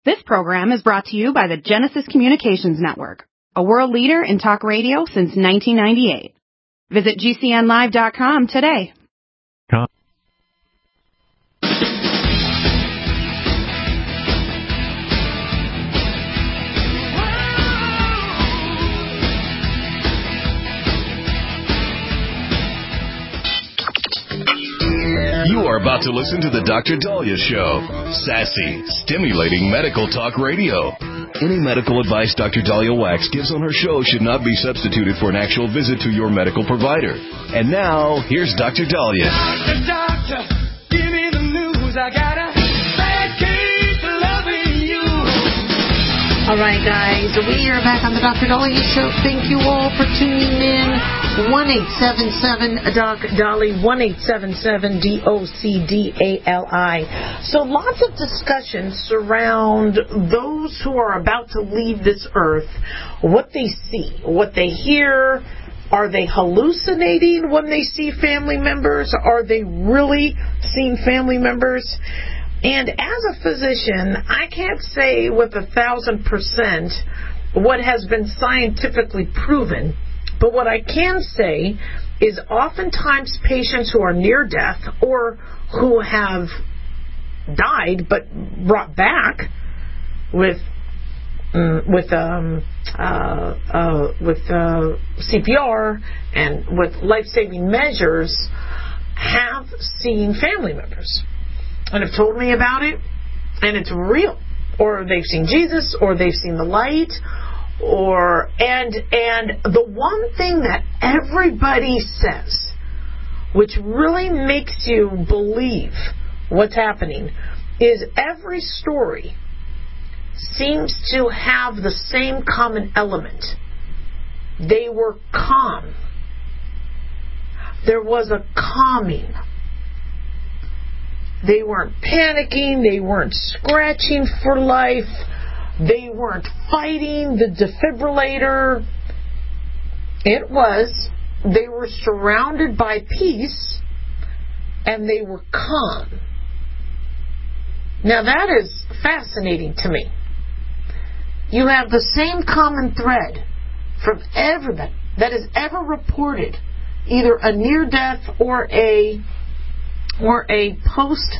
This program is brought to you by the Genesis Communications Network, a world leader in talk radio since 1998. Visit GCNlive.com today. You are about to listen to The Dr. Daliah Show. Sassy, stimulating medical talk radio. Any medical advice Dr. Daliah Wax gives on her show should not be substituted for an actual visit to your medical provider. And now, here's Dr. Daliah. Doctor, give me the news. I got a bad case of loving you. All right, guys, we are back on the Dr. Daliah Show. Thank you all for tuning in. 1-877-DOC-DALI, 1-877-DOCDALI. So lots of discussions surround those who are about to leave this earth, what they see, what they hear. Are they hallucinating when they see family members? Are they really seeing family members? And as a physician, I can't say with 1,000% what has been scientifically proven. But what I can say is oftentimes patients who are near death or who have died but brought back with CPR and with life-saving measures have seen family members and have told me about it, and it's real. Or they've seen Jesus, or they've seen the light. And the one thing that everybody says, which really makes you believe what's happening, is every story seems to have the same common element. They were calm. There was a calming. They weren't panicking. They weren't scratching for life. They weren't fighting the defibrillator. It was, they were surrounded by peace and they were calm. Now that is fascinating to me. You have the same common thread from everybody that is ever reported, either a near-death or a post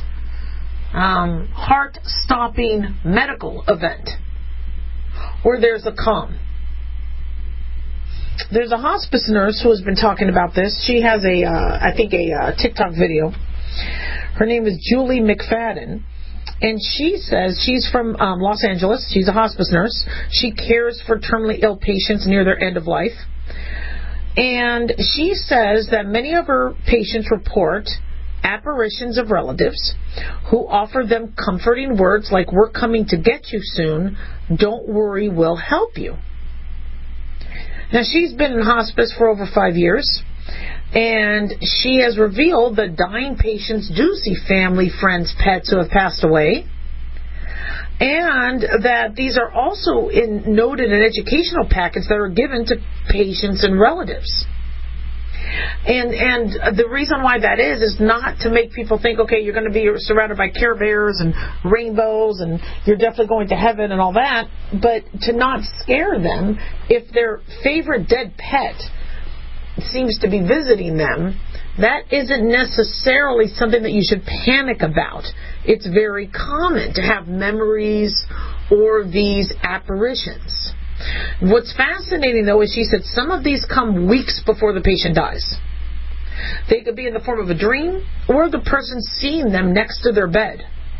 heart-stopping medical event where there's a calm. There's a hospice nurse who has been talking about this. She has a TikTok video. Her name is Julie McFadden, and she says she's from Los Angeles. She's a hospice nurse. She cares for terminally ill patients near their end of life. And she says that many of her patients report apparitions of relatives who offer them comforting words like, "We're coming to get you soon. Don't worry, we'll help you." Now, she's been in hospice for over 5 years, and she has revealed that dying patients do see family, friends, pets who have passed away, and that these are also noted in educational packets that are given to patients and relatives. And the reason why that is not to make people think, okay, you're going to be surrounded by Care Bears and rainbows and you're definitely going to heaven and all that, but to not scare them if their favorite dead pet seems to be visiting them. That isn't necessarily something that you should panic about. It's very common to have memories or these apparitions. What's fascinating, though, is she said some of these come weeks before the patient dies. They could be in the form of a dream or the person seeing them next to their bed.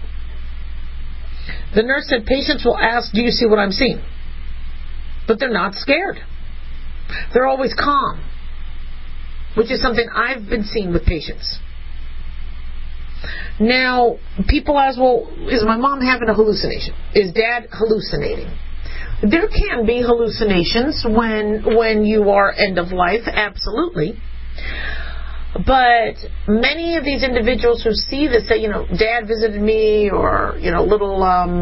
The nurse said patients will ask, "Do you see what I'm seeing?" But they're not scared. They're always calm, which is something I've been seeing with patients. Now, people ask, well, is my mom having a hallucination? Is Dad hallucinating? There can be hallucinations when you are end of life, absolutely. But many of these individuals who see this say, Dad visited me, or, little,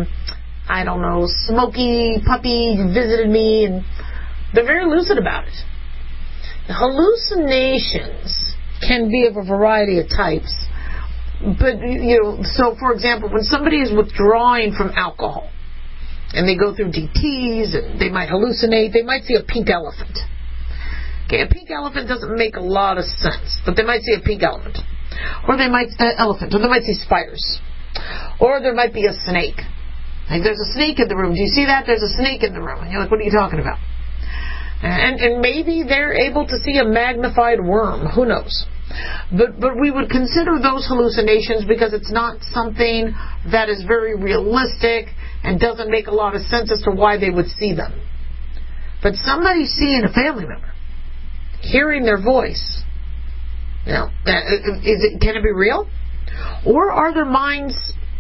smoky puppy visited me, and they're very lucid about it. Hallucinations can be of a variety of types. But, so for example, when somebody is withdrawing from alcohol, and they go through DTs, and they might hallucinate. They might see a pink elephant. Okay, a pink elephant doesn't make a lot of sense, but they might see a pink elephant. Or they might see spiders. Or there might be a snake. Like, there's a snake in the room. Do you see that? There's a snake in the room. And you're like, what are you talking about? And maybe they're able to see a magnified worm. Who knows? But we would consider those hallucinations because it's not something that is very realistic and doesn't make a lot of sense as to why they would see them. But somebody seeing a family member, hearing their voice, can it be real? Or are their minds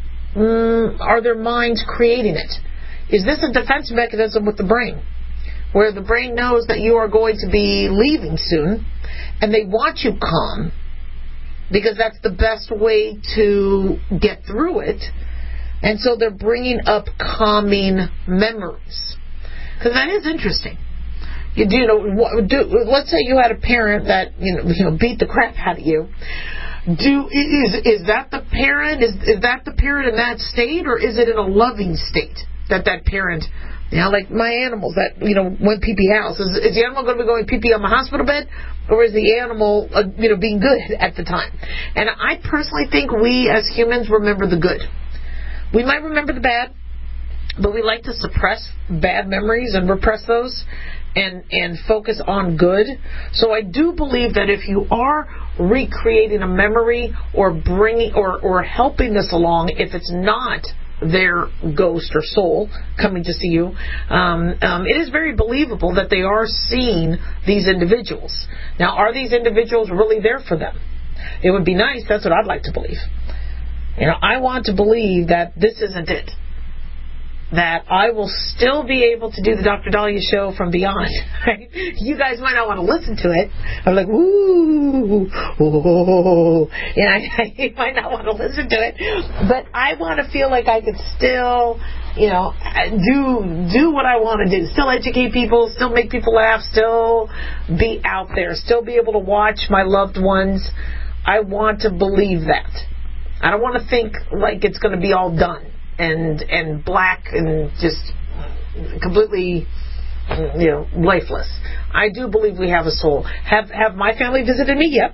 creating it? Is this a defense mechanism with the brain, where the brain knows that you are going to be leaving soon, and they want you calm because that's the best way to get through it, and so they're bringing up calming memories? Because that is interesting. Let's say you had a parent that beat the crap out of you. Is that the parent? Is that the parent in that state, or is it in a loving state that parent? Like my animals that went pee-pee house. Is the animal going to be going pee-pee on the hospital bed, or is the animal being good at the time? And I personally think we as humans remember the good. We might remember the bad, but we like to suppress bad memories and repress those and focus on good. So I do believe that if you are recreating a memory or bringing or helping this along, if it's not their ghost or soul coming to see you, it is very believable that they are seeing these individuals. Now, are these individuals really there for them? It would be nice. That's what I'd like to believe. I want to believe that this isn't it. That I will still be able to do the Dr. Daliah show from beyond. Right? You guys might not want to listen to it. I'm like, ooh, I might not want to listen to it. But I want to feel like I could still, do what I want to do. Still educate people, still make people laugh, still be out there, still be able to watch my loved ones. I want to believe that. I don't want to think like it's going to be all done and black and just completely lifeless. I do believe we have a soul. Have my family visited me? Yep.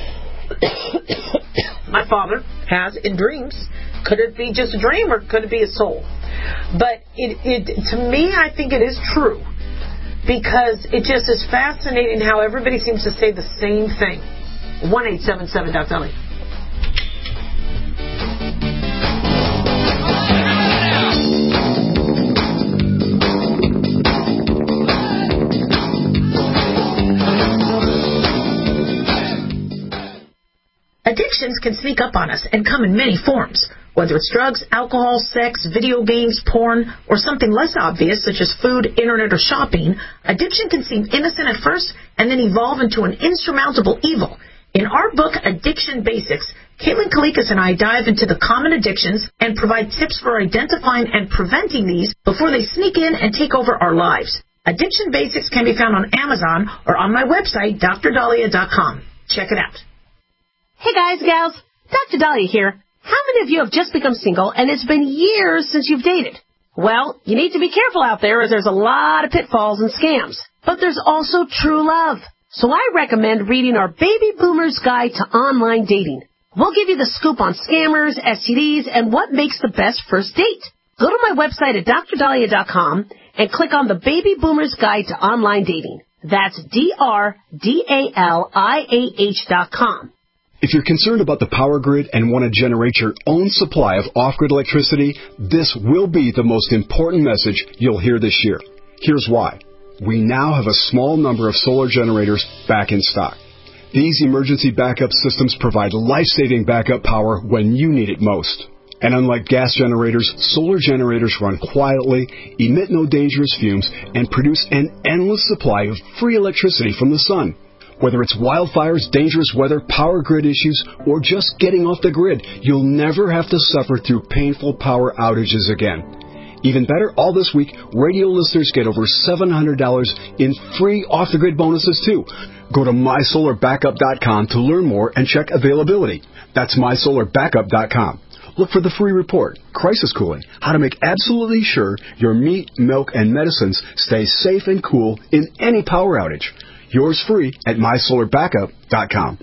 My father has in dreams. Could it be just a dream, or could it be a soul? But to me, I think it is true, because it just is fascinating how everybody seems to say the same thing. 1-877-DOC-DALIAH. Addictions can sneak up on us and come in many forms. Whether it's drugs, alcohol, sex, video games, porn, or something less obvious such as food, internet, or shopping, addiction can seem innocent at first and then evolve into an insurmountable evil. In our book, Addiction Basics, Caitlin Kalikas and I dive into the common addictions and provide tips for identifying and preventing these before they sneak in and take over our lives. Addiction Basics can be found on Amazon or on my website, drdaliah.com. Check it out. Hey guys, gals, Dr. Daliah here. How many of you have just become single and it's been years since you've dated? Well, you need to be careful out there, as there's a lot of pitfalls and scams. But there's also true love. So I recommend reading our Baby Boomer's Guide to Online Dating. We'll give you the scoop on scammers, STDs, and what makes the best first date. Go to my website at drdaliah.com and click on the Baby Boomer's Guide to Online Dating. That's DRDALIAH.com. If you're concerned about the power grid and want to generate your own supply of off-grid electricity, this will be the most important message you'll hear this year. Here's why. We now have a small number of solar generators back in stock. These emergency backup systems provide life-saving backup power when you need it most. And unlike gas generators, solar generators run quietly, emit no dangerous fumes, and produce an endless supply of free electricity from the sun. Whether it's wildfires, dangerous weather, power grid issues, or just getting off the grid, you'll never have to suffer through painful power outages again. Even better, all this week, radio listeners get over $700 in free off-the-grid bonuses, too. Go to mysolarbackup.com to learn more and check availability. That's mysolarbackup.com. look for the free report, Crisis Cooling, how to make absolutely sure your meat, milk, and medicines stay safe and cool in any power outage. Yours free at mysolarbackup.com.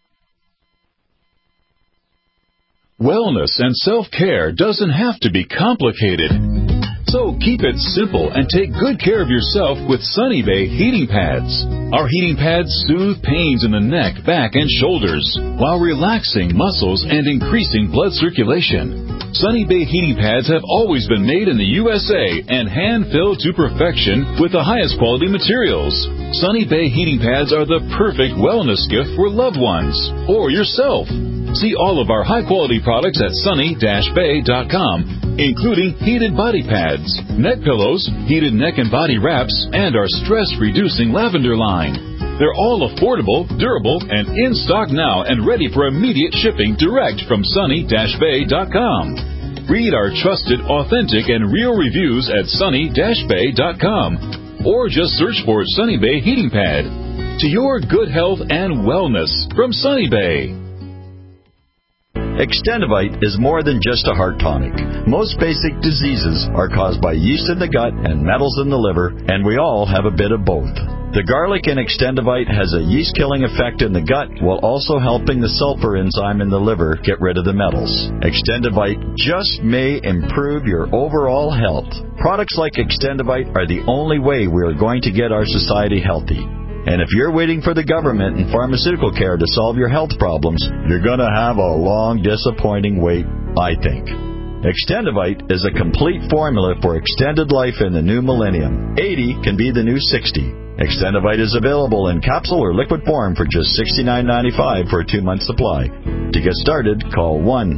Wellness and self-care doesn't have to be complicated. So keep it simple and take good care of yourself with Sunny Bay heating pads. Our heating pads soothe pains in the neck, back, and shoulders while relaxing muscles and increasing blood circulation. Sunny Bay heating pads have always been made in the USA and hand-filled to perfection with the highest quality materials. Sunny Bay heating pads are the perfect wellness gift for loved ones or yourself. See all of our high-quality products at sunny-bay.com, including heated body pads, neck pillows, heated neck and body wraps, and our stress-reducing lavender line. They're all affordable, durable, and in stock now and ready for immediate shipping direct from sunny-bay.com. Read our trusted, authentic, and real reviews at sunny-bay.com or just search for Sunny Bay Heating Pad. To your good health and wellness from Sunny Bay. Extendivite is more than just a heart tonic. Most basic diseases are caused by yeast in the gut and metals in the liver, and we all have a bit of both. The garlic in Extendivite has a yeast-killing effect in the gut while also helping the sulfur enzyme in the liver get rid of the metals. Extendivite just may improve your overall health. Products like Extendivite are the only way we are going to get our society healthy. And if you're waiting for the government and pharmaceutical care to solve your health problems, you're going to have a long, disappointing wait, I think. Extendivite is a complete formula for extended life in the new millennium. 80 can be the new 60. Extendivite is available in capsule or liquid form for just $69.95 for a 2-month supply. To get started, call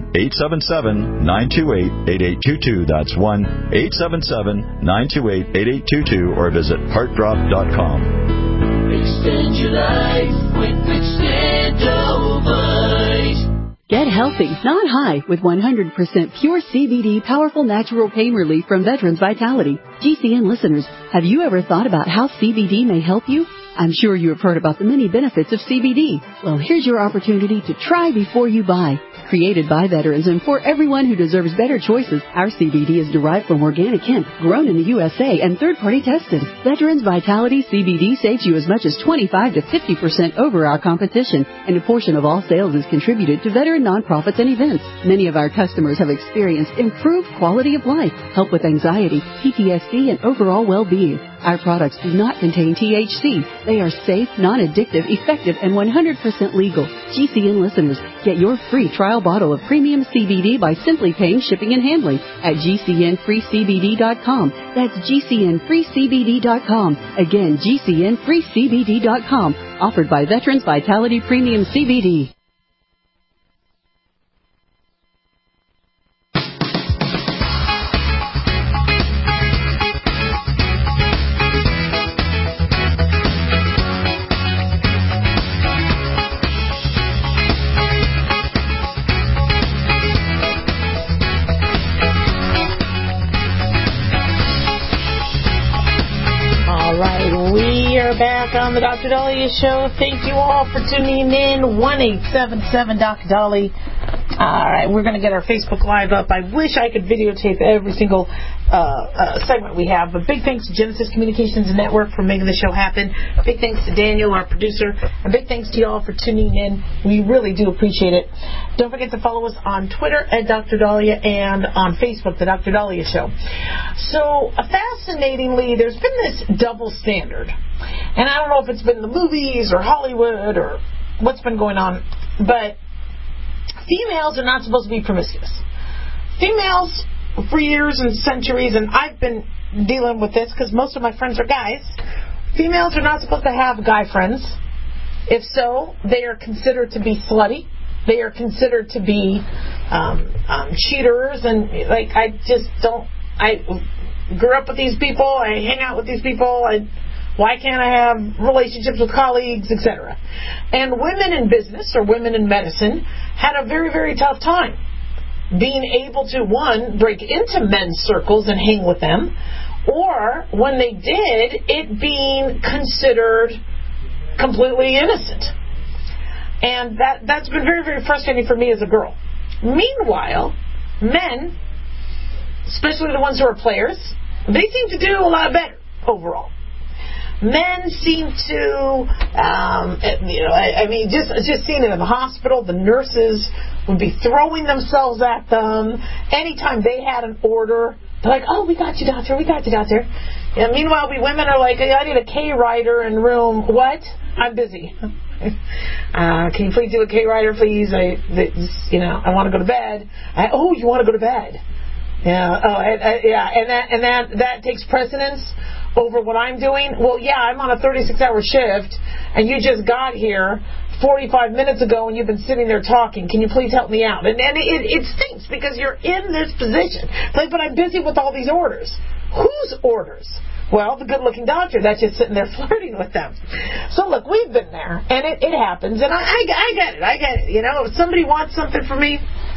1-877-928-8822. That's 1-877-928-8822 or visit heartdrop.com. Extend your life with Extendivite. Get healthy, not high, with 100% pure CBD powerful natural pain relief from Veterans Vitality. GCN listeners, have you ever thought about how CBD may help you? I'm sure you have heard about the many benefits of CBD. Well, here's your opportunity to try before you buy. Created by veterans and for everyone who deserves better choices, our CBD is derived from organic hemp, grown in the USA, and third-party tested. Veterans Vitality CBD saves you as much as 25 to 50% over our competition, and a portion of all sales is contributed to veteran nonprofits and events. Many of our customers have experienced improved quality of life, help with anxiety, PTSD, and overall well-being. Our products do not contain THC. They are safe, non-addictive, effective, and 100% legal. GCN listeners, get your free trial bottle of premium CBD by simply paying shipping and handling at GCNFreeCBD.com. That's GCNFreeCBD.com. Again, GCNFreeCBD.com. Offered by Veterans Vitality Premium CBD. Back on the Dr. Dahlia Show. Thank you all for tuning in. 1-877-Dr. Dolly. All right, we're going to get our Facebook Live up. I wish I could videotape every single segment we have, but big thanks to Genesis Communications Network for making the show happen. Big thanks to Daniel, our producer, and big thanks to y'all for tuning in. We really do appreciate it. Don't forget to follow us on Twitter at Dr. Dahlia and on Facebook, The Dr. Dahlia Show. So, fascinatingly, there's been this double standard. And I don't know if it's been the movies or Hollywood or what's been going on, but females are not supposed to be promiscuous. Females, for years and centuries, and I've been dealing with this because most of my friends are guys, females are not supposed to have guy friends. If so, they are considered to be slutty. They are considered to be cheaters, and I grew up with these people, I hang out with these people, why can't I have relationships with colleagues, etc. And women in business or women in medicine had a very, very tough time being able to, one, break into men's circles and hang with them, or when they did, it being considered completely innocent. And that's been very, very frustrating for me as a girl. Meanwhile, men, especially the ones who are players, they seem to do a lot better overall. Men seem to, just seeing it in the hospital, the nurses would be throwing themselves at them. Anytime they had an order, they're like, "Oh, we got you, doctor. We got you, doctor." And meanwhile, we women are like, "I need a K-rider in room." What? I'm busy. Can you please do a K-rider, please? I want to go to bed. You want to go to bed? Yeah. And that takes precedence over what I'm doing. Well, yeah, I'm on a 36-hour shift, and you just got here 45 minutes ago, and you've been sitting there talking. Can you please help me out? And it stinks because you're in this position. Like, but I'm busy with all these orders. Whose orders? Well, the good-looking doctor that's just sitting there flirting with them. So, look, we've been there, and it happens, and I get it. I get it. If somebody wants something from me,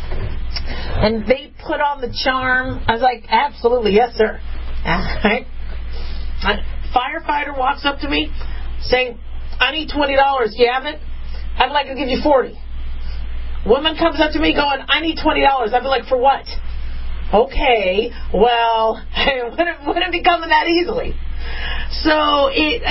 and they put on the charm, I was like, absolutely, yes, sir. Right? A firefighter walks up to me saying, "I need $20. Do you have it?" I'd like to give you $40. Woman comes up to me going, "I need $20. I'd be like, "For what?" Okay, well, it wouldn't be coming that easily. So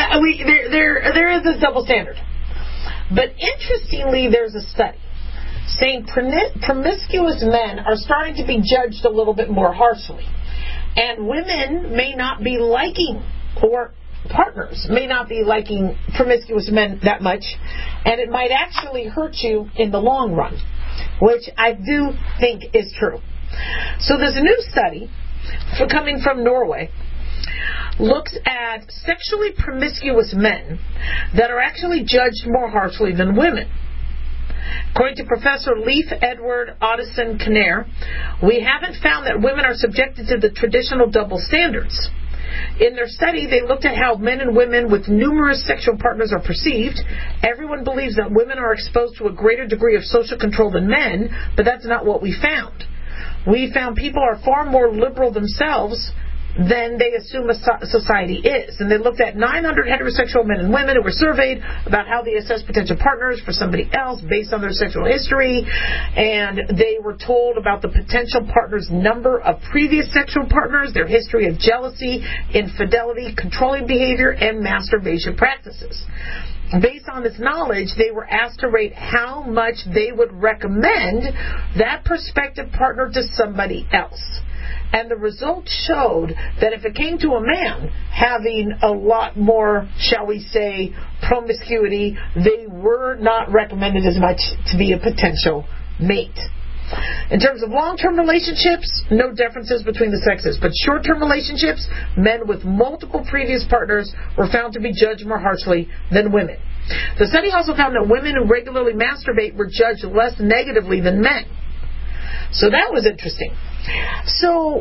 there is this double standard. But interestingly, there's a study saying promiscuous men are starting to be judged a little bit more harshly. And women may not be liking, or partners may not be liking promiscuous men that much, and it might actually hurt you in the long run, which I do think is true. So there's a new study coming from Norway, looks at sexually promiscuous men that are actually judged more harshly than women. According to Professor Leif Edward Ottesen Knair, we haven't found that women are subjected to the traditional double standards. In their study, they looked at how men and women with numerous sexual partners are perceived. Everyone believes that women are exposed to a greater degree of social control than men, but that's not what we found. We found people are far more liberal themselves than they assume a society is. And they looked at 900 heterosexual men and women who were surveyed about how they assess potential partners for somebody else based on their sexual history. And they were told about the potential partner's number of previous sexual partners, their history of jealousy, infidelity, controlling behavior, and masturbation practices. Based on this knowledge, they were asked to rate how much they would recommend that prospective partner to somebody else. And the results showed that if it came to a man having a lot more, shall we say, promiscuity, they were not recommended as much to be a potential mate. In terms of long-term relationships, no differences between the sexes. But short-term relationships, men with multiple previous partners were found to be judged more harshly than women. The study also found that women who regularly masturbate were judged less negatively than men. So that was interesting. So,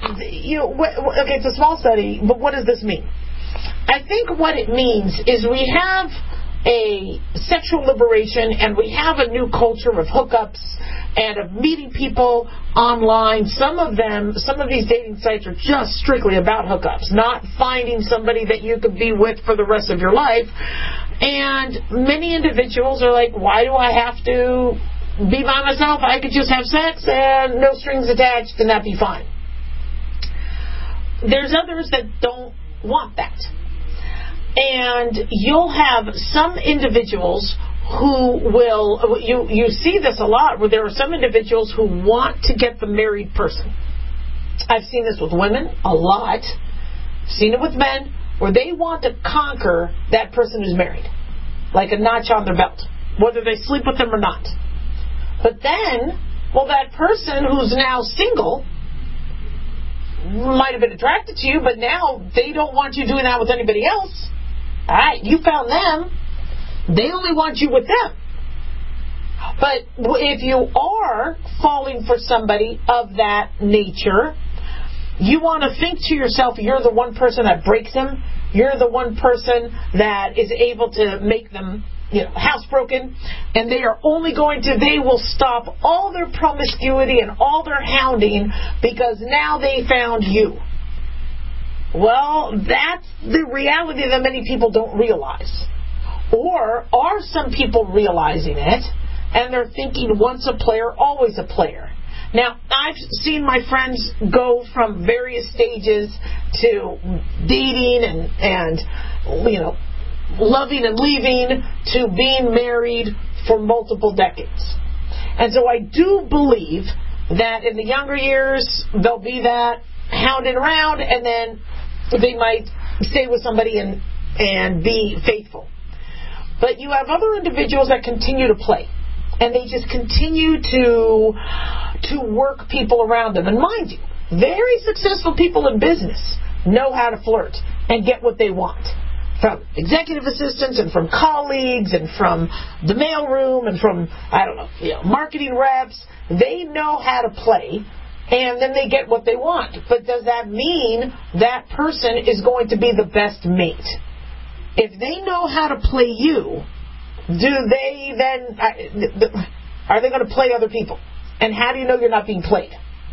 okay, it's a small study, but what does this mean? I think what it means is we have a sexual liberation and we have a new culture of hookups and of meeting people online. Some of these dating sites are just strictly about hookups, not finding somebody that you could be with for the rest of your life. And many individuals are like, why do I have to be by myself? I could just have sex and no strings attached and that'd be fine. There's others that don't want that. And you'll have some individuals who will, you see this a lot, where there are some individuals who want to get the married person. I've seen this with women a lot. I've seen it with men, where they want to conquer that person who's married, like a notch on their belt, whether they sleep with them or not. But then, well, that person who's now single might have been attracted to you, but now they don't want you doing that with anybody else. All right, you found them. They only want you with them. But if you are falling for somebody of that nature, you want to think to yourself, you're the one person that breaks them. You're the one person that is able to make them housebroken, and they will stop all their promiscuity and all their hounding because now they found you. Well, that's the reality that many people don't realize. Or are some people realizing it, and they're thinking once a player, always a player? Now, I've seen my friends go from various stages to dating and loving and leaving to being married for multiple decades. And so I do believe that in the younger years, they'll be that hounding around, and then they might stay with somebody and be faithful. But you have other individuals that continue to play, and they just continue to work people around them. And mind you, very successful people in business know how to flirt and get what they want. From executive assistants and from colleagues and from the mailroom and from, marketing reps. They know how to play, and then they get what they want. But does that mean that person is going to be the best mate? If they know how to play you, are they going to play other people? And how do you know you're not being played?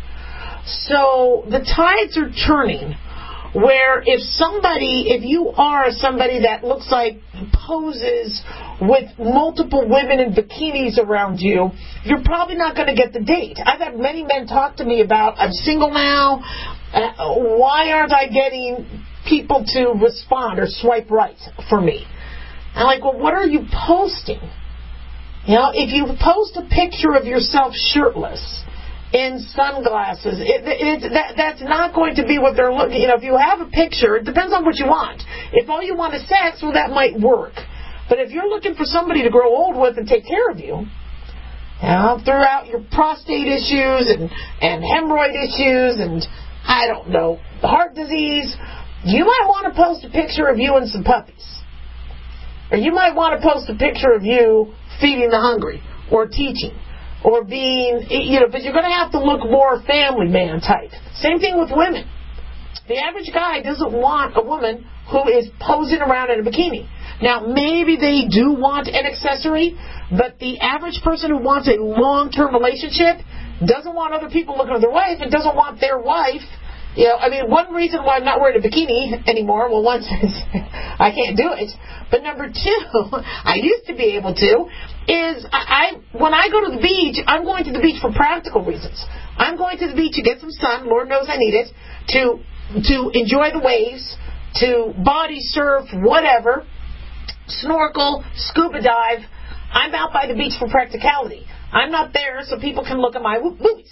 So the tides are turning, where if you are somebody that looks like poses with multiple women in bikinis around you, you're probably not going to get the date. I've had many men talk to me about, I'm single now, why aren't I getting people to respond or swipe right for me? I'm like, well, what are you posting? If you post a picture of yourself shirtless, in sunglasses, that's not going to be what they're looking. If you have a picture, it depends on what you want. If all you want is sex, well, that might work. But if you're looking for somebody to grow old with and take care of you, throughout your prostate issues and hemorrhoid issues and, heart disease, you might want to post a picture of you and some puppies. Or you might want to post a picture of you feeding the hungry or teaching. Or being, but you're going to have to look more family man type. Same thing with women. The average guy doesn't want a woman who is posing around in a bikini. Now, maybe they do want an accessory, but the average person who wants a long-term relationship doesn't want other people looking at their wife and doesn't want their wife. One reason why I'm not wearing a bikini anymore, well, one is I can't do it. But number two, I used to be able to, is when I go to the beach, I'm going to the beach for practical reasons. I'm going to the beach to get some sun, Lord knows I need it, to enjoy the waves, to body surf, whatever, snorkel, scuba dive. I'm out by the beach for practicality. I'm not there so people can look at my boobies.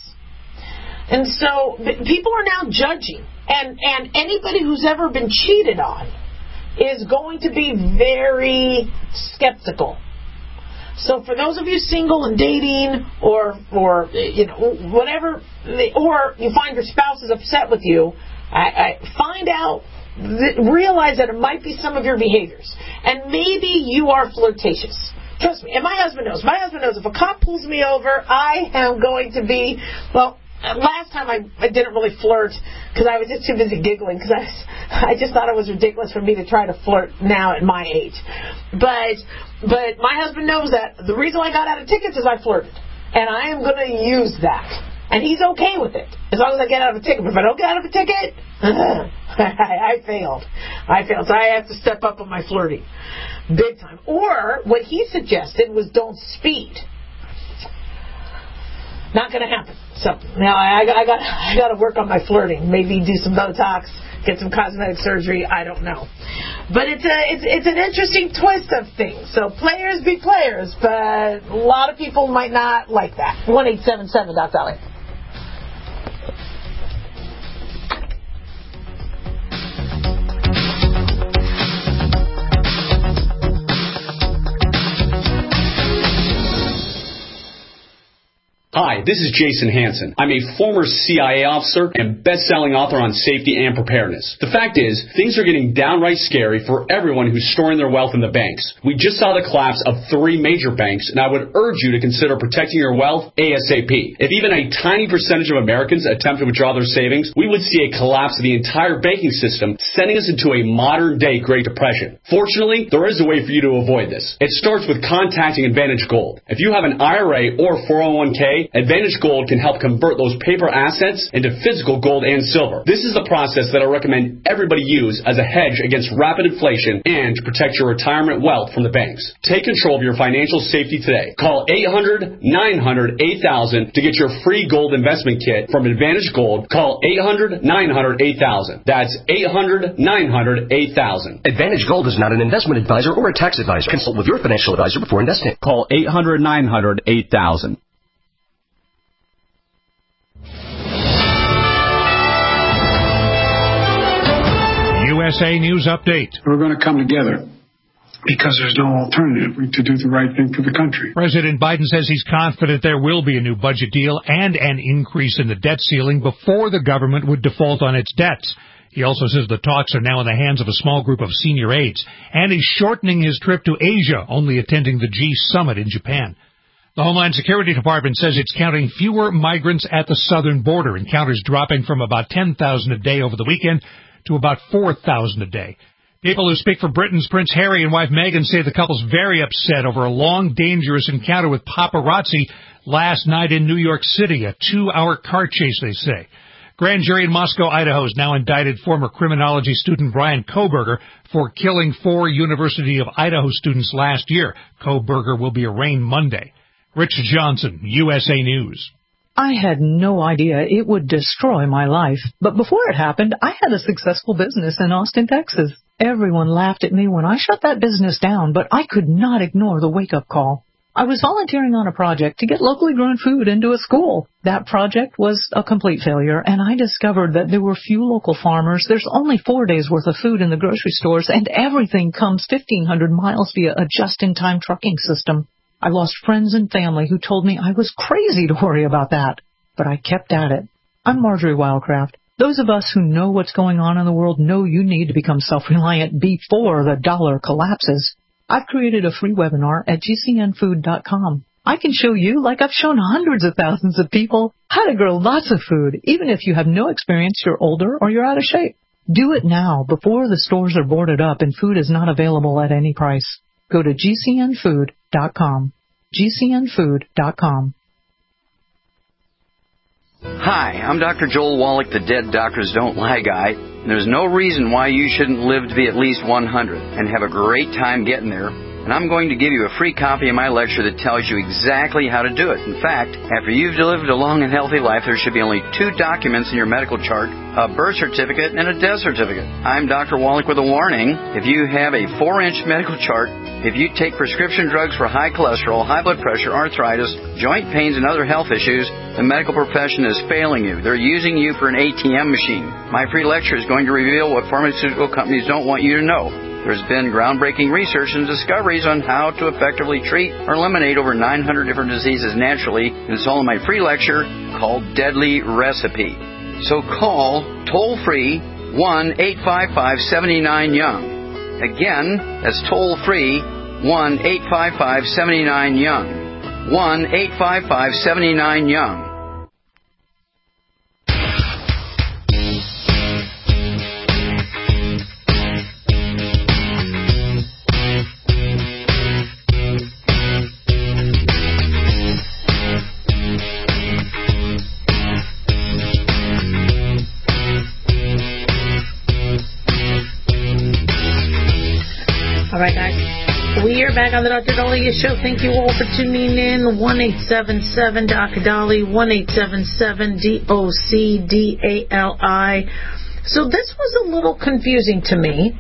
And so people are now judging. And anybody who's ever been cheated on is going to be very skeptical. So for those of you single and dating or whatever, or you find your spouse is upset with you, find out, realize that it might be some of your behaviors. And maybe you are flirtatious. Trust me, and my husband knows. My husband knows if a cop pulls me over, I am going to be, last time I didn't really flirt because I was just too busy giggling because I just thought it was ridiculous for me to try to flirt now at my age. But my husband knows that the reason I got out of tickets is I flirted. And I am going to use that. And he's okay with it as long as I get out of a ticket. But if I don't get out of a ticket, I failed. So I have to step up on my flirting big time. Or what he suggested was don't speed. Not going to happen. So now I got to work on my flirting. Maybe do some Botox, get some cosmetic surgery. I don't know. But it's an interesting twist of things. So players be players, but a lot of people might not like that. 1-877 Dr. Dolly. Hi, this is Jason Hansen. I'm a former CIA officer and best-selling author on safety and preparedness. The fact is, things are getting downright scary for everyone who's storing their wealth in the banks. We just saw the collapse of 3 major banks, and I would urge you to consider protecting your wealth ASAP. If even a tiny percentage of Americans attempt to withdraw their savings, we would see a collapse of the entire banking system, sending us into a modern-day Great Depression. Fortunately, there is a way for you to avoid this. It starts with contacting Advantage Gold. If you have an IRA or 401k, way, Advantage Gold can help convert those paper assets into physical gold and silver. This is the process that I recommend everybody use as a hedge against rapid inflation and to protect your retirement wealth from the banks. Take control of your financial safety today. Call 800-900-8000 to get your free gold investment kit from Advantage Gold. Call 800-900-8000. That's 800-900-8000. Advantage Gold is not an investment advisor or a tax advisor. Consult with your financial advisor before investing. Call 800-900-8000. USA News Update. We're going to come together because there's no alternative to do the right thing for the country. President Biden says he's confident there will be a new budget deal and an increase in the debt ceiling before the government would default on its debts. He also says the talks are now in the hands of a small group of senior aides, and he's shortening his trip to Asia, only attending the G Summit in Japan. The Homeland Security Department says it's counting fewer migrants at the southern border, encounters dropping from about 10,000 a day over the weekend to about 4,000 a day. People who speak for Britain's Prince Harry and wife Meghan say the couple's very upset over a long, dangerous encounter with paparazzi last night in New York City, a 2-hour car chase, they say. Grand jury in Moscow, Idaho, has now indicted former criminology student Brian Kohberger for killing 4 University of Idaho students last year. Kohberger will be arraigned Monday. Rich Johnson, USA News. I had no idea it would destroy my life. But before it happened, I had a successful business in Austin, Texas. Everyone laughed at me when I shut that business down, but I could not ignore the wake-up call. I was volunteering on a project to get locally grown food into a school. That project was a complete failure, and I discovered that there were few local farmers. There's only 4 days' worth of food in the grocery stores, and everything comes 1,500 miles via a just-in-time trucking system. I lost friends and family who told me I was crazy to worry about that, but I kept at it. I'm Marjorie Wildcraft. Those of us who know what's going on in the world know you need to become self-reliant before the dollar collapses. I've created a free webinar at gcnfood.com. I can show you, like I've shown hundreds of thousands of people, how to grow lots of food, even if you have no experience, you're older, or you're out of shape. Do it now, before the stores are boarded up and food is not available at any price. Go to gcnfood.com. gcnfood.com. Hi, I'm Dr. Joel Wallach, the Dead Doctors Don't Lie guy. There's no reason why you shouldn't live to be at least 100 and have a great time getting there. And I'm going to give you a free copy of my lecture that tells you exactly how to do it. In fact, after you've lived a long and healthy life, there should be only 2 documents in your medical chart, a birth certificate and a death certificate. I'm Dr. Wallach with a warning. If you have a 4-inch medical chart, if you take prescription drugs for high cholesterol, high blood pressure, arthritis, joint pains, and other health issues, the medical profession is failing you. They're using you for an ATM machine. My free lecture is going to reveal what pharmaceutical companies don't want you to know. There's been groundbreaking research and discoveries on how to effectively treat or eliminate over 900 different diseases naturally, and it's all in my free lecture called Deadly Recipe. So call toll-free 1-855-79-YOUNG. Again, that's toll-free 1-855-79-YOUNG. 1-855-79-YOUNG. All right, guys. We are back on the Dr. Dahlia Show. Thank you all for tuning in. 1-877-Dr. 1-877-DOCDALI. So this was a little confusing to me.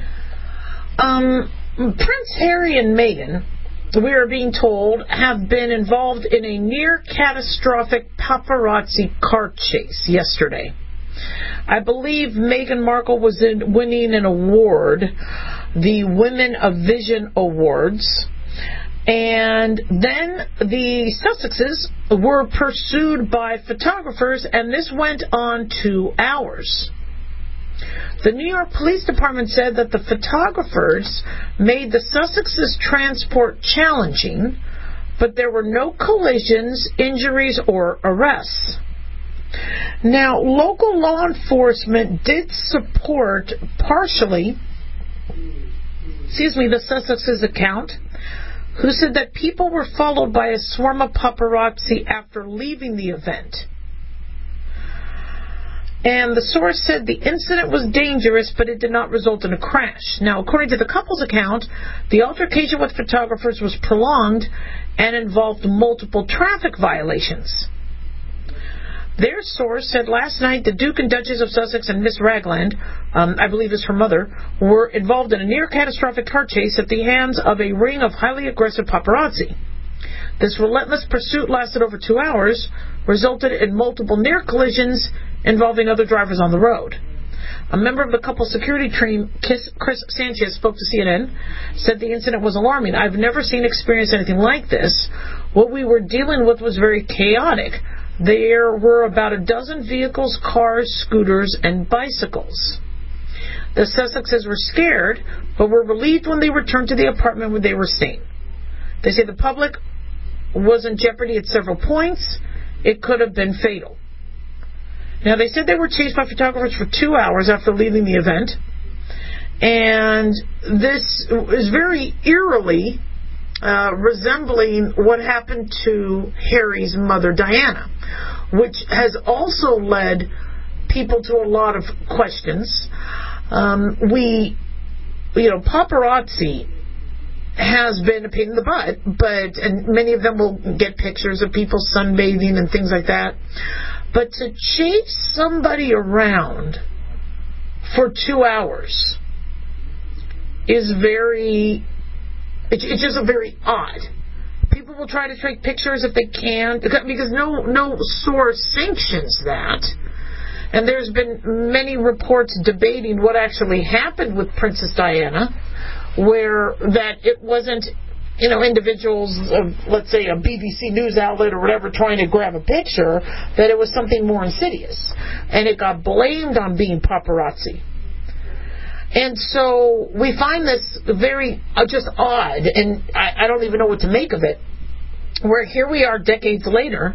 Prince Harry and Meghan, we are being told, have been involved in a near-catastrophic paparazzi car chase yesterday. I believe Meghan Markle was winning an award, the Women of Vision Awards, and then the Sussexes were pursued by photographers, and this went on 2 hours. The New York Police Department said that the photographers made the Sussexes' transport challenging, but there were no collisions, injuries, or arrests. Now, local law enforcement did support partially, the Sussexes' account, who said that people were followed by a swarm of paparazzi after leaving the event. And the source said the incident was dangerous, but it did not result in a crash. Now, according to the couple's account, the altercation with photographers was prolonged and involved multiple traffic violations. Their source said last night the Duke and Duchess of Sussex and Miss Ragland, I believe is her mother, were involved in a near-catastrophic car chase at the hands of a ring of highly aggressive paparazzi. This relentless pursuit lasted over 2 hours, resulted in multiple near collisions involving other drivers on the road. A member of the couple's security team, Chris Sanchez, spoke to CNN, said the incident was alarming. I've never seen or experienced anything like this. What we were dealing with was very chaotic. There were about a dozen vehicles, cars, scooters, and bicycles. The Sussexes were scared, but were relieved when they returned to the apartment where they were staying. They say the public was in jeopardy at several points. It could have been fatal. Now, they said they were chased by photographers for 2 hours after leaving the event. And this is very eerily resembling what happened to Harry's mother, Diana, which has also led people to a lot of questions. Paparazzi has been a pain in the butt, and many of them will get pictures of people sunbathing and things like that. But to chase somebody around for 2 hours is it's just very odd. People will try to take pictures if they can, because no source sanctions that. And there's been many reports debating what actually happened with Princess Diana, where that it wasn't, individuals of, let's say, a BBC news outlet or whatever trying to grab a picture, that it was something more insidious. And it got blamed on being paparazzi. And so we find this very just odd, and I don't even know what to make of it, where here we are decades later,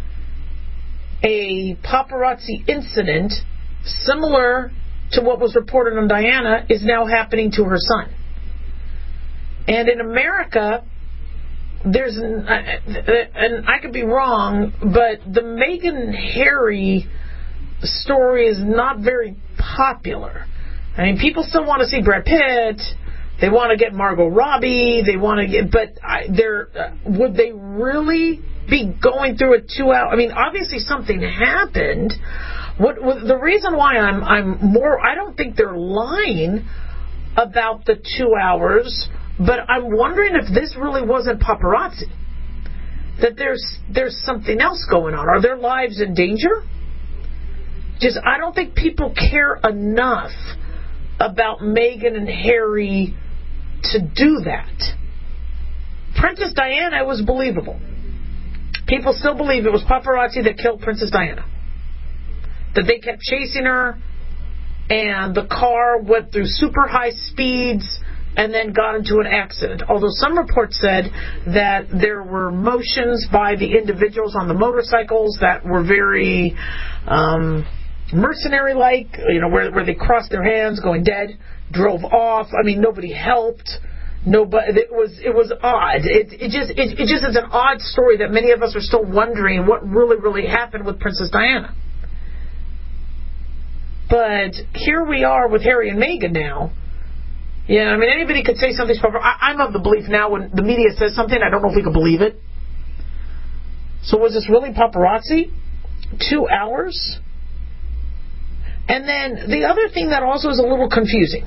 a paparazzi incident similar to what was reported on Diana is now happening to her son. And in America, there's, and I could be wrong, but the Meghan and Harry story is not very popular. I mean, people still want to see Brad Pitt. They want to get Margot Robbie. They want to get, but would they really be going through a 2 hour? I mean, obviously something happened. The reason why I don't think they're lying about the 2 hours, but I'm wondering if this really wasn't paparazzi. That there's something else going on. Are their lives in danger? I don't think people care enough about Meghan and Harry to do that. Princess Diana was believable. People still believe it was paparazzi that killed Princess Diana. That they kept chasing her, and the car went through super high speeds and then got into an accident. Although some reports said that there were motions by the individuals on the motorcycles that were very mercenary-like, where they crossed their hands, going dead, drove off. I mean, nobody helped. Nobody. It was odd. It just is an odd story that many of us are still wondering what really happened with Princess Diana. But here we are with Harry and Meghan now. Yeah, I mean, anybody could say something's paparazzi. I'm of the belief now when the media says something, I don't know if we can believe it. So was this really paparazzi? 2 hours? And then the other thing that also is a little confusing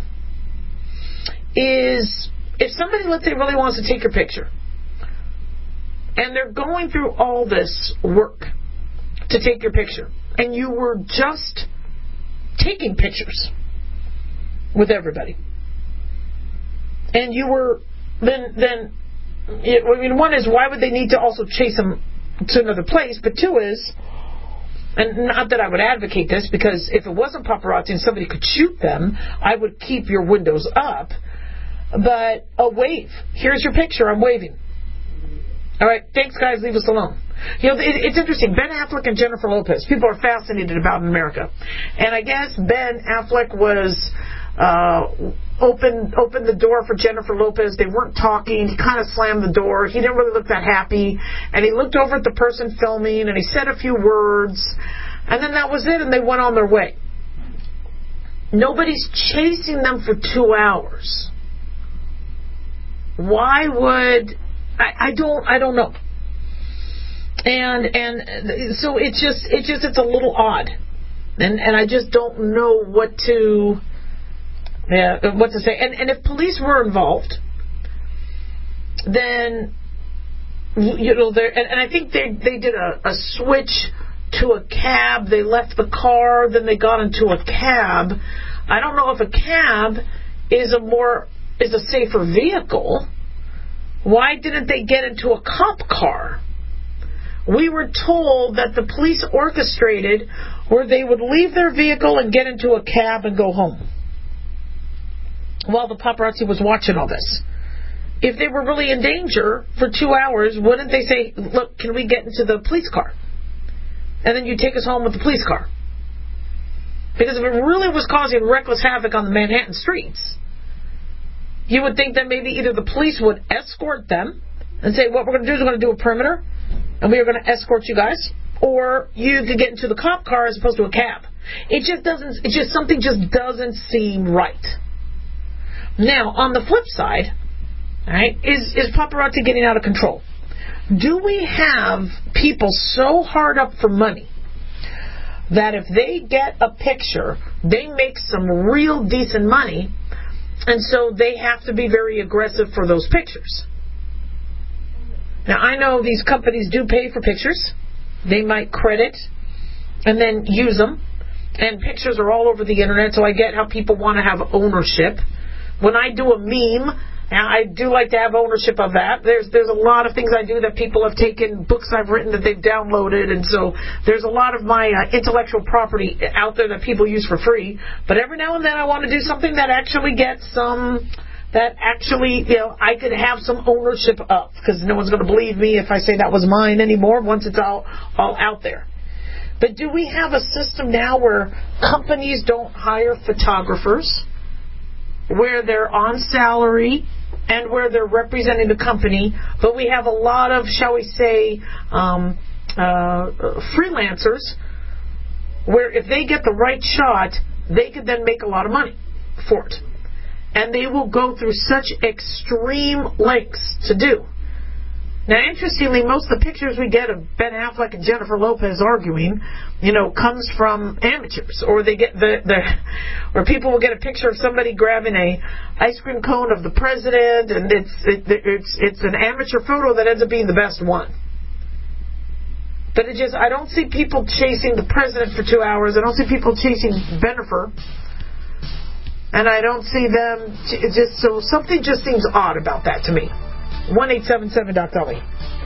is if somebody, let's say, really wants to take your picture, and they're going through all this work to take your picture, and you were just taking pictures with everybody, and you were one is, why would they need to also chase them to another place? But two is, and not that I would advocate this, because if it wasn't paparazzi and somebody could shoot them, I would keep your windows up. But a wave. Here's your picture. I'm waving. All right. Thanks, guys. Leave us alone. It's interesting. Ben Affleck and Jennifer Lopez. People are fascinated about in America. And I guess Ben Affleck was opened the door for Jennifer Lopez. They weren't talking. He kind of slammed the door. He didn't really look that happy. And he looked over at the person filming, and he said a few words. And then that was it, and they went on their way. Nobody's chasing them for 2 hours. Why would... I don't know. And so it's a little odd. And I just don't know what to say. And if police were involved, then, you know, and I think they did a switch to a cab. They left the car, then they got into a cab. I don't know if a cab is a safer vehicle. Why didn't they get into a cop car? We were told that the police orchestrated where they would leave their vehicle and get into a cab and go home while the paparazzi was watching all this. If they were really in danger for 2 hours, wouldn't they say, look, can we get into the police car? And then you take us home with the police car. Because if it really was causing reckless havoc on the Manhattan streets, you would think that maybe either the police would escort them and say, what we're going to do is we're going to do a perimeter, and we are going to escort you guys, or you could get into the cop car as opposed to a cab. Something just doesn't seem right. Now, on the flip side, right, is paparazzi getting out of control? Do we have people so hard up for money that if they get a picture, they make some real decent money, and so they have to be very aggressive for those pictures? Now, I know these companies do pay for pictures. They might credit and then use them. And pictures are all over the internet, so I get how people want to have ownership. When I do a meme, I do like to have ownership of that. There's a lot of things I do that people have taken, books I've written that they've downloaded, and so there's a lot of my intellectual property out there that people use for free. But every now and then I want to do something that actually gets some... that actually, you know, I could have some ownership of, because no one's going to believe me if I say that was mine anymore once it's all out there. But do we have a system now where companies don't hire photographers, where they're on salary, and where they're representing the company, but we have a lot of, shall we say, freelancers, where if they get the right shot, they could then make a lot of money for it. And they will go through such extreme lengths to do. Now, interestingly, most of the pictures we get of Ben Affleck and Jennifer Lopez arguing, you know, comes from amateurs, or they get where people will get a picture of somebody grabbing a ice cream cone of the president, and it's an amateur photo that ends up being the best one. But I don't see people chasing the president for 2 hours. I don't see people chasing Bennifer. And I don't see them, so something just seems odd about that to me. 1-877-DOC-DOLLY.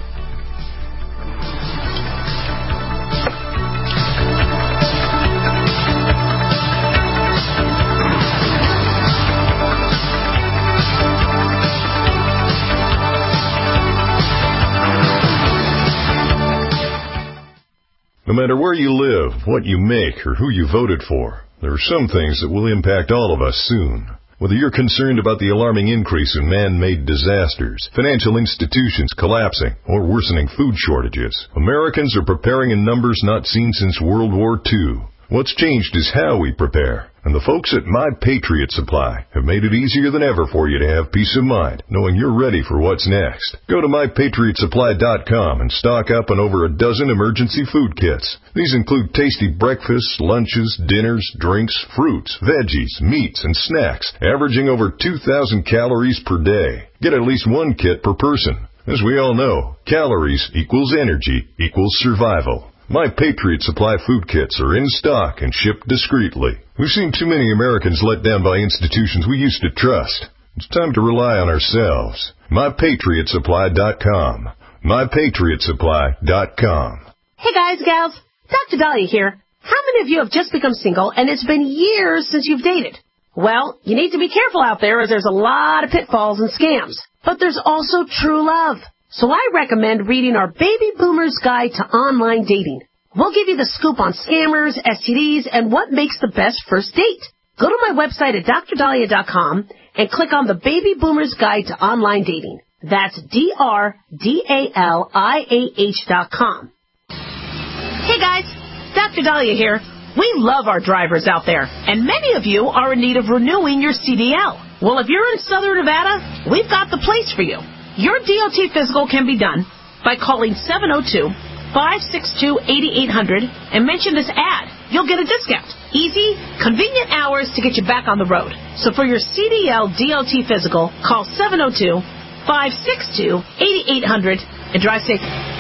No matter where you live, what you make, or who you voted for, there are some things that will impact all of us soon. Whether you're concerned about the alarming increase in man-made disasters, financial institutions collapsing, or worsening food shortages, Americans are preparing in numbers not seen since World War II. What's changed is how we prepare. And the folks at My Patriot Supply have made it easier than ever for you to have peace of mind, knowing you're ready for what's next. Go to MyPatriotSupply.com and stock up on over a dozen emergency food kits. These include tasty breakfasts, lunches, dinners, drinks, fruits, veggies, meats, and snacks, averaging over 2,000 calories per day. Get at least one kit per person. As we all know, calories equals energy equals survival. My Patriot Supply food kits are in stock and shipped discreetly. We've seen too many Americans let down by institutions we used to trust. It's time to rely on ourselves. MyPatriotSupply.com. MyPatriotSupply.com. Hey guys, gals, Dr. Dahlia here. How many of you have just become single and it's been years since you've dated? Well, you need to be careful out there as there's a lot of pitfalls and scams. But there's also true love. So I recommend reading our Baby Boomer's Guide to Online Dating. We'll give you the scoop on scammers, STDs, and what makes the best first date. Go to my website at drdahlia.com and click on the Baby Boomer's Guide to Online Dating. That's DRDALIAH.com. Hey guys, Dr. Dahlia here. We love our drivers out there, and many of you are in need of renewing your CDL. Well, if you're in Southern Nevada, we've got the place for you. Your DOT physical can be done by calling 702-562-8800 and mention this ad. You'll get a discount. Easy, convenient hours to get you back on the road. So for your CDL DOT physical, call 702-562-8800 and drive safe.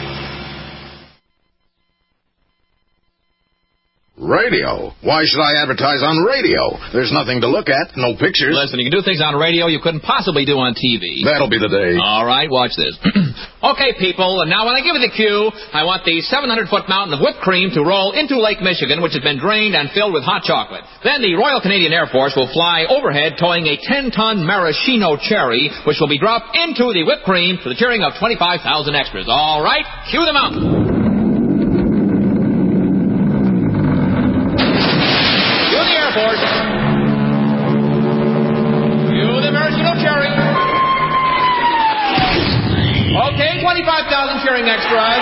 Radio? Why should I advertise on radio? There's nothing to look at, no pictures. Listen, you can do things on radio you couldn't possibly do on TV. That'll be the day. All right, watch this. Okay, people, and now when I give you the cue, I want the 700-foot mountain of whipped cream to roll into Lake Michigan, which has been drained and filled with hot chocolate. Then the Royal Canadian Air Force will fly overhead towing a 10-ton maraschino cherry, which will be dropped into the whipped cream to the cheering of 25,000 extras. All right, cue the mountain. Force. You the maraschino cherry. Okay, 25,000 cheering extras.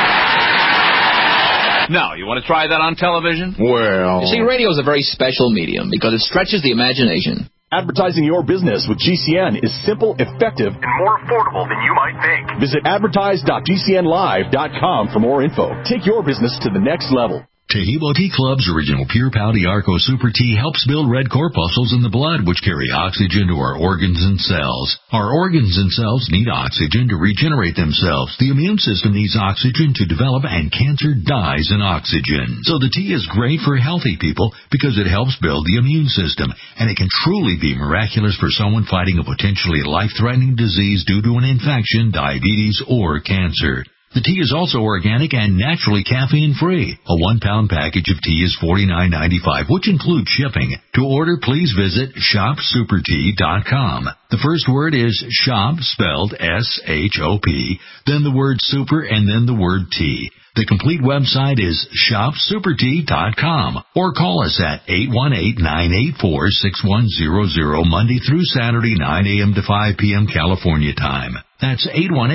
Now, you want to try that on television? Well... You see, radio is a very special medium because it stretches the imagination. Advertising your business with GCN is simple, effective, and more affordable than you might think. Visit advertise.gcnlive.com for more info. Take your business to the next level. Tahibo Tea Club's original Pure Pau Arco Super Tea helps build red corpuscles in the blood, which carry oxygen to our organs and cells. Our organs and cells need oxygen to regenerate themselves. The immune system needs oxygen to develop, and cancer dies in oxygen. So the tea is great for healthy people because it helps build the immune system, and it can truly be miraculous for someone fighting a potentially life-threatening disease due to an infection, diabetes, or cancer. The tea is also organic and naturally caffeine-free. A 1-pound package of tea is $49.95, which includes shipping. To order, please visit shopsupertea.com. The first word is shop, spelled S-H-O-P, then the word super, and then the word tea. The complete website is shopsupertea.com, or call us at 818-984-6100 Monday through Saturday, 9 a.m. to 5 p.m. California time. That's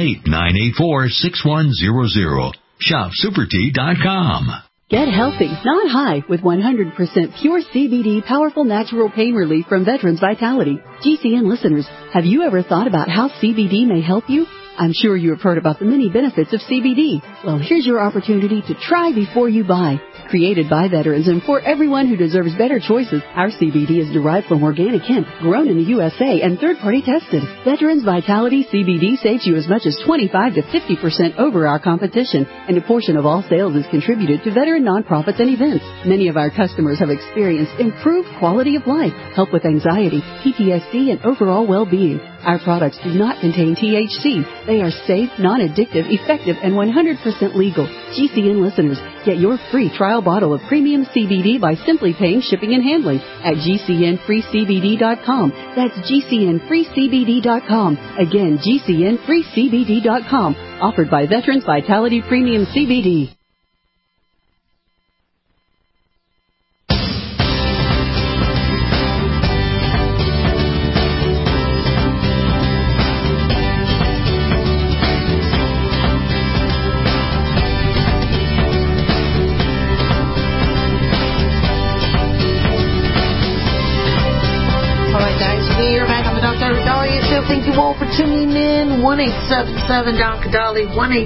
818-984-6100. Shopsupertea.com. Get healthy, not high, with 100% pure CBD powerful natural pain relief from Veterans Vitality. GCN listeners, have you ever thought about how CBD may help you? I'm sure you have heard about the many benefits of CBD. Well, here's your opportunity to try before you buy. Created by veterans and for everyone who deserves better choices, our CBD is derived from organic hemp, grown in the USA, and third-party tested. Veterans Vitality CBD saves you as much as 25 to 50% over our competition, and a portion of all sales is contributed to veteran nonprofits and events. Many of our customers have experienced improved quality of life, help with anxiety, PTSD, and overall well-being. Our products do not contain THC. They are safe, non-addictive, effective, and 100% legal. GCN listeners, get your free trial bottle of premium CBD by simply paying shipping and handling at GCNFreeCBD.com. That's GCNFreeCBD.com. Again, GCNFreeCBD.com. Offered by Veterans Vitality Premium CBD. Thank you all for tuning in. 1-877-DOC-DALI,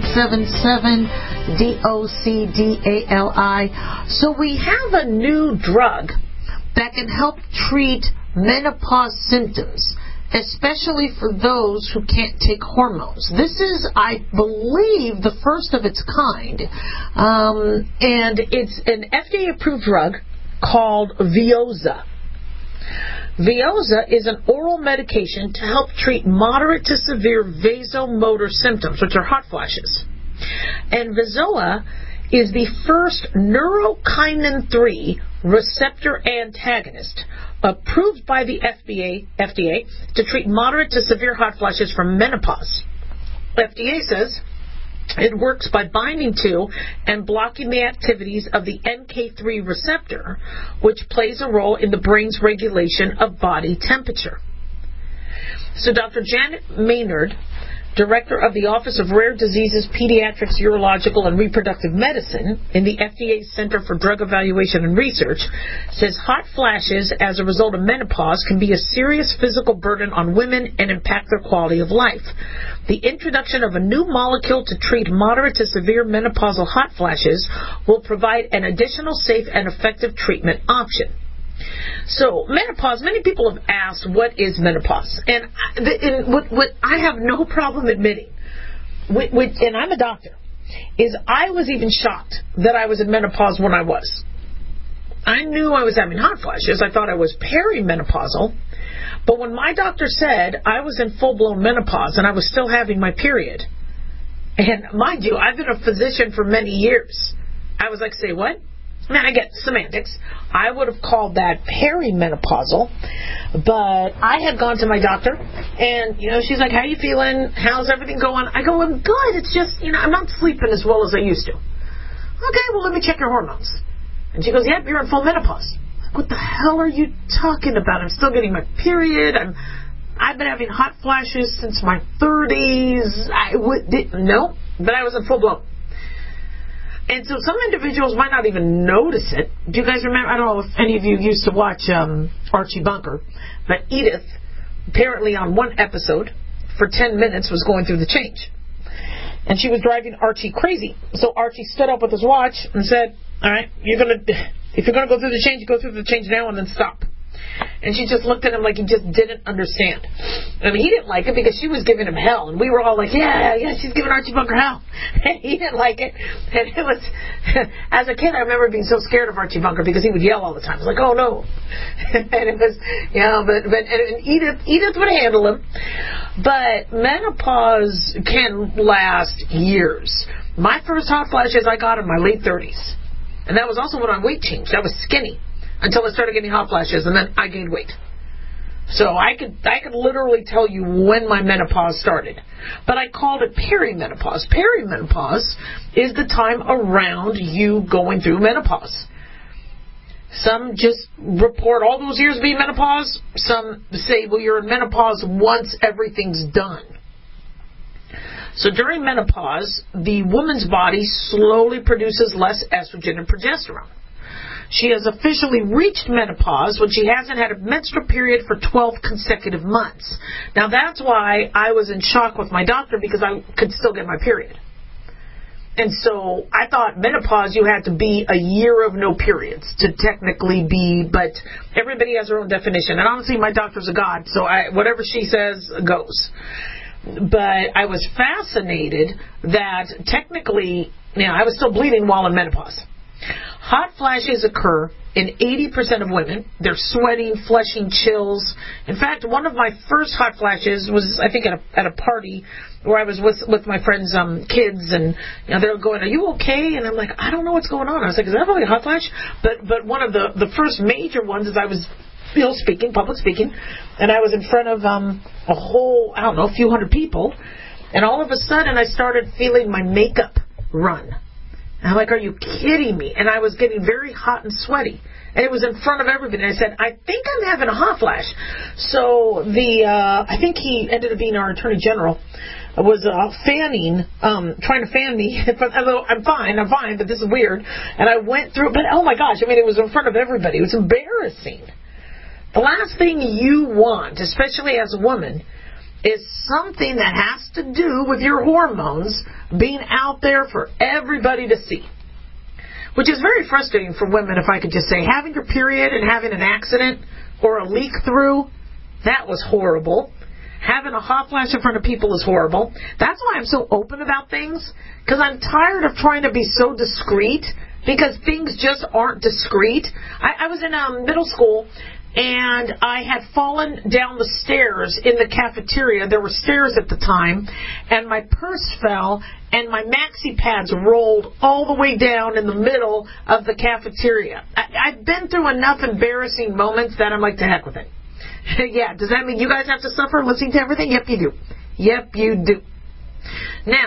1-877-DOC-DALI. So we have a new drug that can help treat menopause symptoms, especially for those who can't take hormones. This is, I believe, the first of its kind. And it's an FDA-approved drug called Veozah. Veozah is an oral medication to help treat moderate to severe vasomotor symptoms, which are hot flashes. And Veozah is the first neurokinin 3 receptor antagonist approved by the FDA to treat moderate to severe hot flashes from menopause. FDA says It works by binding to and blocking the activities of the NK3 receptor, which plays a role in the brain's regulation of body temperature. So Dr. Janet Maynard, Director of the Office of Rare Diseases, Pediatrics, Urological, and Reproductive Medicine in the FDA Center for Drug Evaluation and Research, says hot flashes as a result of menopause can be a serious physical burden on women and impact their quality of life. The introduction of a new molecule to treat moderate to severe menopausal hot flashes will provide an additional safe and effective treatment option. So, menopause, many people have asked, what is menopause? And what I have no problem admitting, and I'm a doctor, is I was even shocked that I was in menopause when I was. I knew I was having hot flashes. I thought I was perimenopausal. But when my doctor said I was in full-blown menopause and I was still having my period, and mind you, I've been a physician for many years, I was like, say what? Man, I get semantics. I would have called that perimenopausal, but I had gone to my doctor, and, she's like, how you feeling? How's everything going? I go, I'm good. It's just, I'm not sleeping as well as I used to. Okay, well, let me check your hormones. And she goes, yep, you're in full menopause. Like, what the hell are you talking about? I'm still getting my period. I've been having hot flashes since my 30s. No, but I was in full blown. And so some individuals might not even notice it. Do you guys remember? I don't know if any of you used to watch Archie Bunker, but Edith, apparently on one episode, for 10 minutes was going through the change. And she was driving Archie crazy. So Archie stood up with his watch and said, all right, if you're going to go through the change, go through the change now and then stop. And she just looked at him like he just didn't understand. And he didn't like it because she was giving him hell. And we were all like, yeah, she's giving Archie Bunker hell. And he didn't like it. And it was, as a kid, I remember being so scared of Archie Bunker because he would yell all the time. I was like, oh no. And it was, and Edith would handle him. But menopause can last years. My first hot flashes I got in my late 30s. And that was also when I weight changed. I was skinny until I started getting hot flashes, and then I gained weight. So I could literally tell you when my menopause started. But I called it perimenopause. Perimenopause is the time around you going through menopause. Some just report all those years being menopause. Some say, well, you're in menopause once everything's done. So during menopause, the woman's body slowly produces less estrogen and progesterone. She has officially reached menopause when she hasn't had a menstrual period for 12 consecutive months. Now that's why I was in shock with my doctor, because I could still get my period. And so I thought menopause you had to be a year of no periods to technically be, but everybody has their own definition. And honestly, my doctor's a god, so whatever she says goes. But I was fascinated that technically, I was still bleeding while in menopause. Hot flashes occur in 80% of women. They're sweating, flushing, chills. In fact, one of my first hot flashes was, I think, at a party where I was with my friends' kids, and they were going, "Are you okay?" And I'm like, "I don't know what's going on." I was like, "Is that really a hot flash?" But one of the first major ones is I was public speaking, and I was in front of a whole, a few hundred people, and all of a sudden I started feeling my makeup run. And I'm like, are you kidding me? And I was getting very hot and sweaty. And it was in front of everybody. And I said, I think I'm having a hot flash. So I think he ended up being our Attorney General, was trying to fan me. I'm fine, but this is weird. And I went through, but oh my gosh, it was in front of everybody. It was embarrassing. The last thing you want, especially as a woman, is something that has to do with your hormones being out there for everybody to see. Which is very frustrating for women, if I could just say. Having your period and having an accident or a leak through, that was horrible. Having a hot flash in front of people is horrible. That's why I'm so open about things, because I'm tired of trying to be so discreet, because things just aren't discreet. I was in middle school, and I had fallen down the stairs in the cafeteria. There were stairs at the time, and my purse fell, and my maxi pads rolled all the way down in the middle of the cafeteria. I've been through enough embarrassing moments that I'm like, to heck with it. Yeah, does that mean you guys have to suffer listening to everything? Yep, you do. Yep, you do. Now,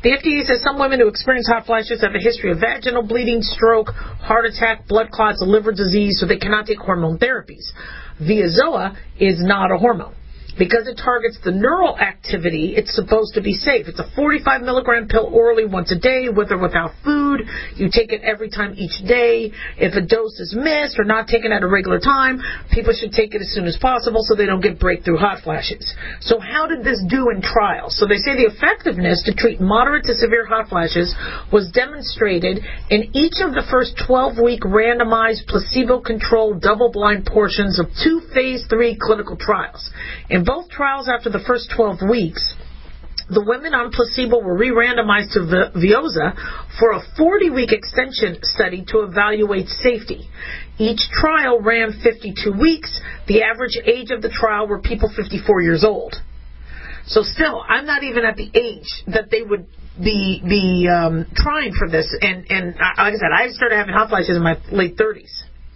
The FDA says some women who experience hot flashes have a history of vaginal bleeding, stroke, heart attack, blood clots, liver disease, so they cannot take hormone therapies. Viazoa is not a hormone. Because it targets the neural activity, it's supposed to be safe. It's a 45 milligram pill orally once a day, with or without food. You take it every time each day. If a dose is missed or not taken at a regular time, people should take it as soon as possible so they don't get breakthrough hot flashes. So how did this do in trials? So they say the effectiveness to treat moderate to severe hot flashes was demonstrated in each of the first 12-week randomized placebo-controlled double-blind portions of 2 phase 3 clinical trials. In both trials, after the first 12 weeks, the women on placebo were re-randomized to Veozah for a 40-week extension study to evaluate safety. Each trial ran 52 weeks. The average age of the trial were people 54 years old. So still, I'm not even at the age that they would be trying for this. And like I said, I started having hot flashes in my late 30s.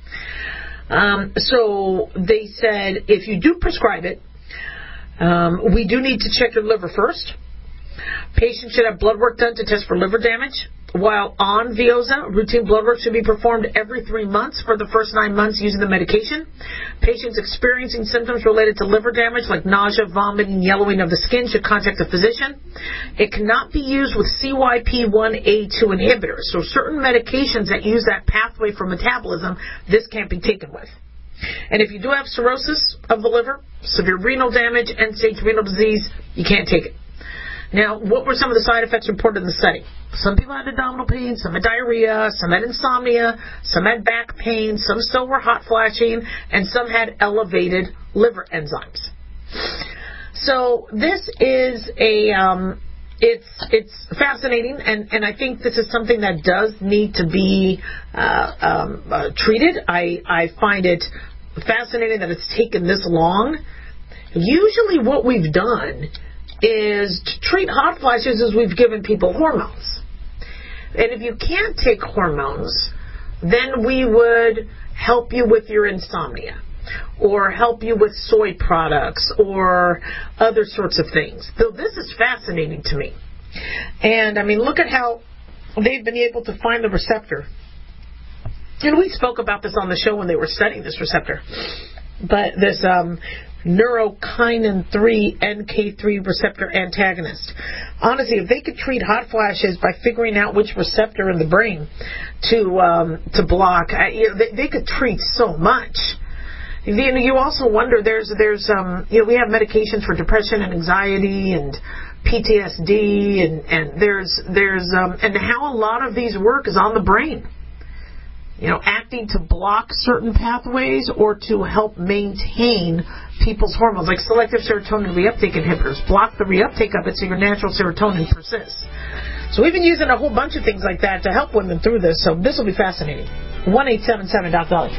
So they said, if you do prescribe it, we do need to check your liver first. Patients should have blood work done to test for liver damage. While on Veozah, routine blood work should be performed every 3 months for the first 9 months using the medication. Patients experiencing symptoms related to liver damage like nausea, vomiting, yellowing of the skin should contact a physician. It cannot be used with CYP1A2 inhibitors. So certain medications that use that pathway for metabolism, this can't be taken with. And if you do have cirrhosis of the liver, severe renal damage, end-stage renal disease, you can't take it. Now, what were some of the side effects reported in the study? Some people had abdominal pain, some had diarrhea, some had insomnia, some had back pain, some still were hot flashing, and some had elevated liver enzymes. So this is it's fascinating, and I think this is something that does need to be treated. I find it fascinating that it's taken this long. Usually what we've done is to treat hot flashes is we've given people hormones. And if you can't take hormones, then we would help you with your insomnia or help you with soy products or other sorts of things. So this is fascinating to me. And, I mean, look at how they've been able to find the receptor. And we spoke about this on the show when they were studying this receptor. But this neurokinin 3 NK3 receptor antagonist. Honestly, if they could treat hot flashes by figuring out which receptor in the brain to block, they could treat so much. You also wonder, there's we have medications for depression and anxiety and PTSD and there's and how a lot of these work is on the brain. Acting to block certain pathways or to help maintain people's hormones, like selective serotonin reuptake inhibitors, block the reuptake of it so your natural serotonin persists. So we've been using a whole bunch of things like that to help women through this, so this will be fascinating. 1-877-DOC-DOLLY.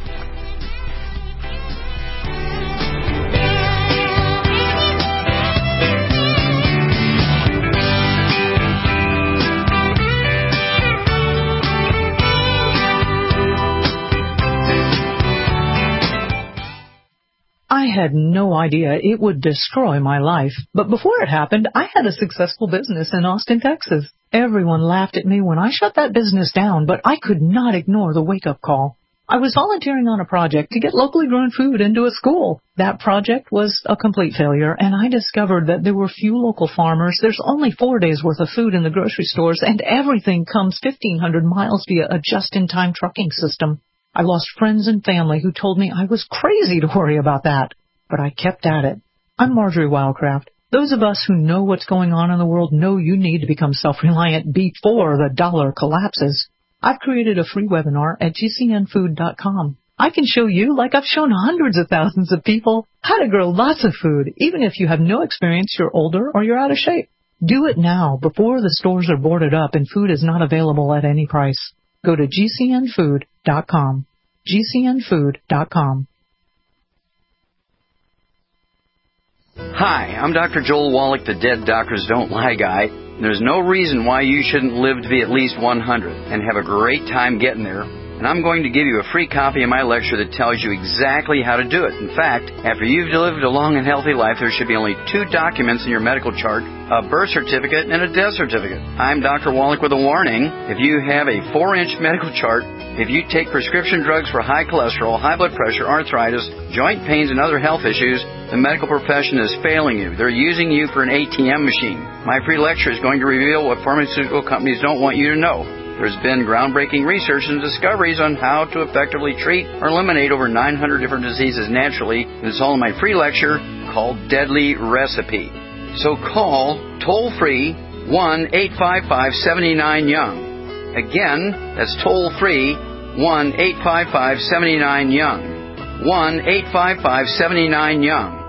I had no idea it would destroy my life. But before it happened, I had a successful business in Austin, Texas. Everyone laughed at me when I shut that business down, but I could not ignore the wake-up call. I was volunteering on a project to get locally grown food into a school. That project was a complete failure, and I discovered that there were few local farmers. There's only 4 days' worth of food in the grocery stores, and everything comes 1,500 miles via a just-in-time trucking system. I lost friends and family who told me I was crazy to worry about that. But I kept at it. I'm Marjorie Wildcraft. Those of us who know what's going on in the world know you need to become self-reliant before the dollar collapses. I've created a free webinar at gcnfood.com. I can show you, like I've shown hundreds of thousands of people, how to grow lots of food, even if you have no experience, you're older, or you're out of shape. Do it now, before the stores are boarded up and food is not available at any price. Go to gcnfood.com. gcnfood.com. Hi, I'm Dr. Joel Wallach, the Dead Doctors Don't Lie guy. There's no reason why you shouldn't live to be at least 100 and have a great time getting there. And and I'm going to give you a free copy of my lecture that tells you exactly how to do it. In fact, after you've lived a long and healthy life, there should be only 2 documents in your medical chart, a birth certificate and a death certificate. I'm Dr. Wallach with a warning. If you have a 4-inch medical chart, if you take prescription drugs for high cholesterol, high blood pressure, arthritis, joint pains, and other health issues, the medical profession is failing you. They're using you for an ATM machine. My free lecture is going to reveal what pharmaceutical companies don't want you to know. There's been groundbreaking research and discoveries on how to effectively treat or eliminate over 900 different diseases naturally. And it's all in my free lecture called Deadly Recipe. So call toll-free 1-855-79-YOUNG. Again, that's toll-free 1-855-79-YOUNG. 1-855-79-YOUNG.